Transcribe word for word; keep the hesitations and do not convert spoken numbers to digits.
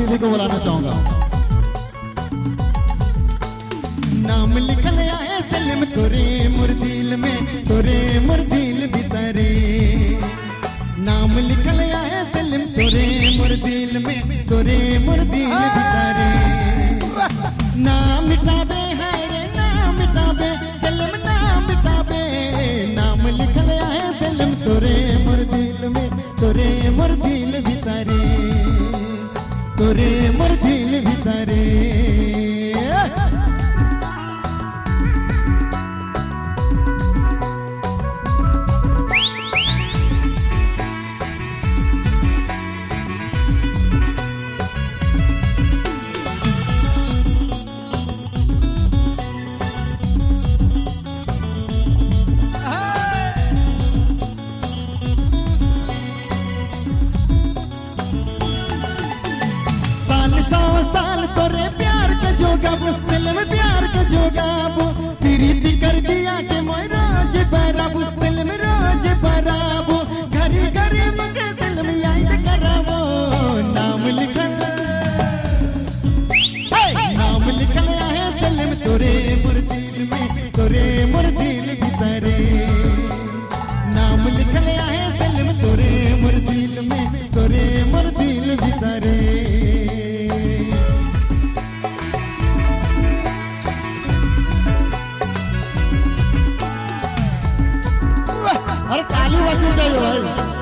दीदी को बुलाना चाहूंगा। नाम लिखल आए सलीम तोरे मोर दिल में, तोरे मोर दिल भीतरे। नाम लिखल आए सलीम तोरे मोर दिल में, तोरे मोर दिल भीतरे। ना मिटाबे है रे ना मिटाबे सलीम ना मिटाबे। नाम लिखल आए सलीम तोरे मोर दिल में, तोरे मोर दिल भीतरे, तोरे मोर दिल भीतरे। सौ साल तोरे प्यार के जोगाबो सलीम प्यार के जोगाबो। प्रीति कर दिया के मोय रोज बराबो सलीम रोज बराबो। घरी घरी मगे सलीम याद कराबो। नाम लिखल नाम लिखल है सलीम तोरे मोर दिल में, तोरे मोर दिल भीतरे। नाम लिखल है सलीम तोरे मोर दिल में, तोरे मोर दिल भीतरे। अरे ताली बजनी चाहिए भाई।